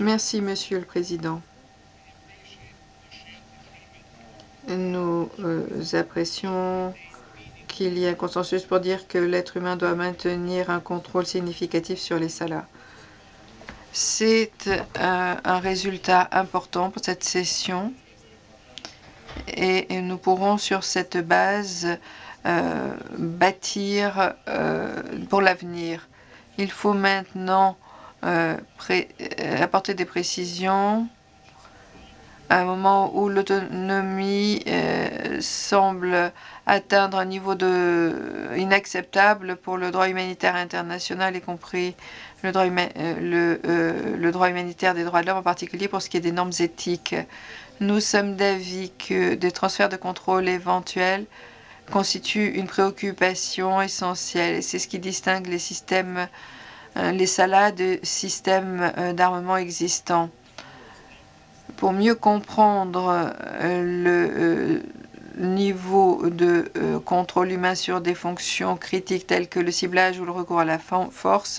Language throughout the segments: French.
Merci, Monsieur le Président. Nous apprécions qu'il y ait un consensus pour dire que l'être humain doit maintenir un contrôle significatif sur les salaires. C'est un résultat important pour cette session et nous pourrons sur cette base bâtir pour l'avenir. Il faut maintenant apporter des précisions à un moment où l'autonomie semble atteindre un niveau inacceptable pour le droit humanitaire international, y compris le droit humanitaire des droits de l'homme, en particulier pour ce qui est des normes éthiques. Nous sommes d'avis que des transferts de contrôle éventuels constituent une préoccupation essentielle. C'est ce qui distingue les systèmes, les SALA de systèmes d'armement existants. Pour mieux comprendre le niveau de contrôle humain sur des fonctions critiques telles que le ciblage ou le recours à la force,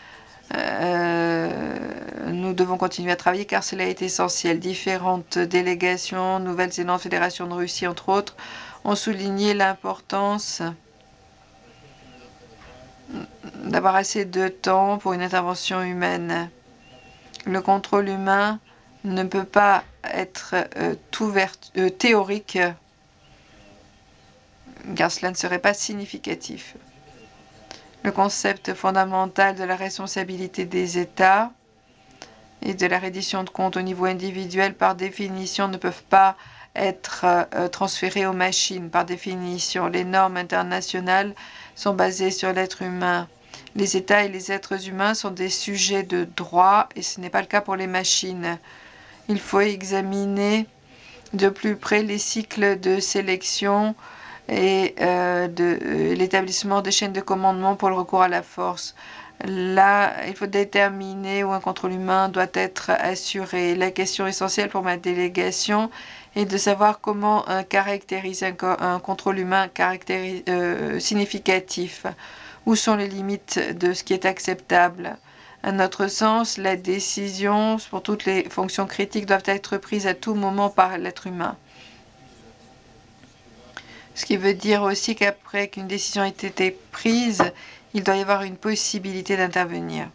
nous devons continuer à travailler car cela est essentiel. Différentes délégations, Nouvelle-Zélande, Fédération de Russie, entre autres, ont souligné l'importance d'avoir assez de temps pour une intervention humaine. Le contrôle humain ne peut pas être théorique, car cela ne serait pas significatif. Le concept fondamental de la responsabilité des États et de la reddition de comptes au niveau individuel, par définition, ne peuvent pas être transférés aux machines. Par définition, les normes internationales sont basées sur l'être humain. Les États et les êtres humains sont des sujets de droit et ce n'est pas le cas pour les machines. Il faut examiner de plus près les cycles de sélection et l'établissement des chaînes de commandement pour le recours à la force. Là, il faut déterminer où un contrôle humain doit être assuré. La question essentielle pour ma délégation est de savoir comment caractériser un contrôle humain significatif. Où sont les limites de ce qui est acceptable? À notre sens, la décision pour toutes les fonctions critiques doivent être prises à tout moment par l'être humain. Ce qui veut dire aussi qu'après qu'une décision ait été prise, il doit y avoir une possibilité d'intervenir.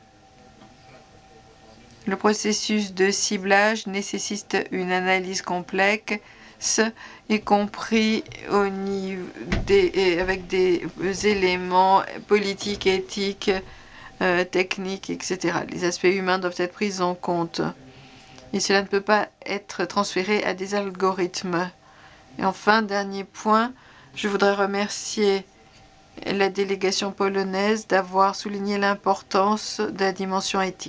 Le processus de ciblage nécessite une analyse complexe, y compris au niveau avec des éléments politiques, éthiques, techniques, etc. Les aspects humains doivent être pris en compte. Et cela ne peut pas être transféré à des algorithmes. Et enfin, dernier point, je voudrais remercier la délégation polonaise d'avoir souligné l'importance de la dimension éthique.